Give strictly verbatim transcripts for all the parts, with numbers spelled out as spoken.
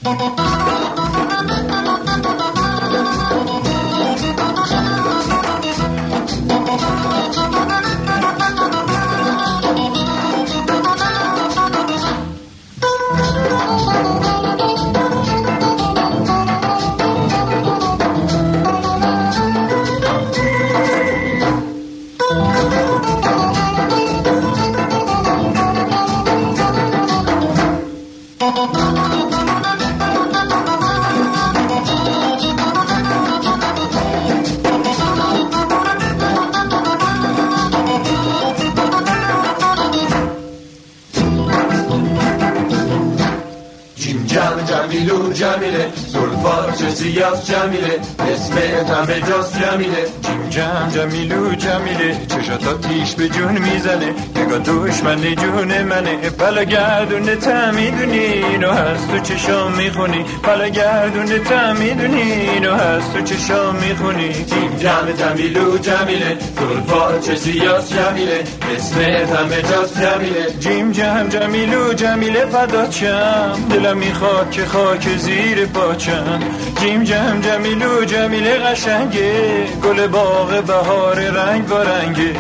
جمیلو جمیله زلفا چه سیاس جمیله اسمت همه جاس جمیله جیم جم جمیلو جمیله چشاتا تیش به جون میزنه نگاه دشمن جون منه بلا گردونه تا میدونی اینو هست تو چشام میخونی بلا گردونه تا میدونی اینو هست تو چشام میخونی جیم جم جمیلو جمیله زلفا چه سیاس جمیله اسمت همه جاس جمیله جیم جم جمیلو جمیله فدات شم دلم میخواد که خاک زیر پاچم جیم جم جمیلو جمیله قشنگه گل باغ بهار رنگ با رنگه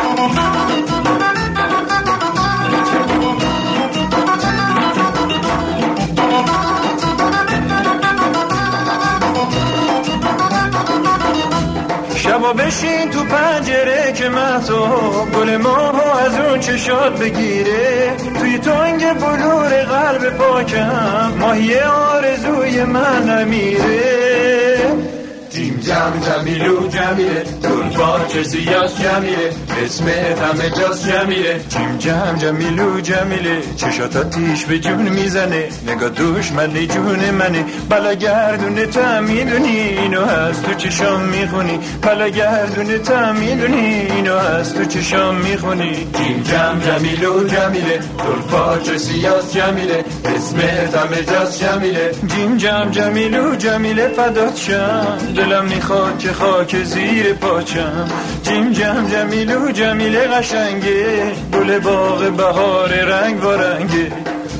شبا بشین تو پنجره که مهتاب گل ماهو از اون چشات بگیره توی تنگ بلور قلب پاکم ماهی آرزوی من نمیره جیم جم جمیلو جمیله زلفا چه سیاس جمیله اسمت همه جاس جمیله جیم جم جمیلو جمیله چشاتا تیش به جون میزنه نگاه دشمن جون منه بلا گردونه تا میدونی اینو هست تو چشام میخونی بلا گردونه تا میدونی اینو هست تو چشام میخونی جیم جم جمیلو جمیله زلفا چه سیاس جمیله اسمت همه جاس جمیله جیم جم جمیلو جمیله فدات شم دلم میخواد که خاک زیر پاچم جیم جم جمیلو جمیله قشنگه گل باغ بهار رنگ و رنگه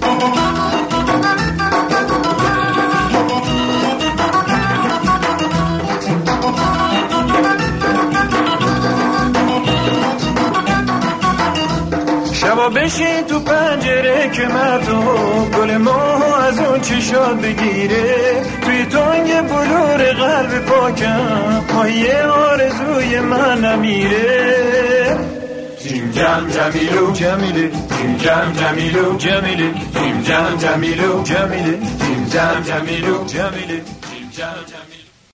شبا بشین تو پنجره که مهتاب گل ماهو از اون چشات بگیره توی تنگ بلور قلب پاکم ماهی آرزوی من نمیره جیم جم جمیلو جمیله جیم جم جمیلو جمیله جیم جم جمیلو جمیله جیم جم جمیلو جمیله جیم جم جمیلو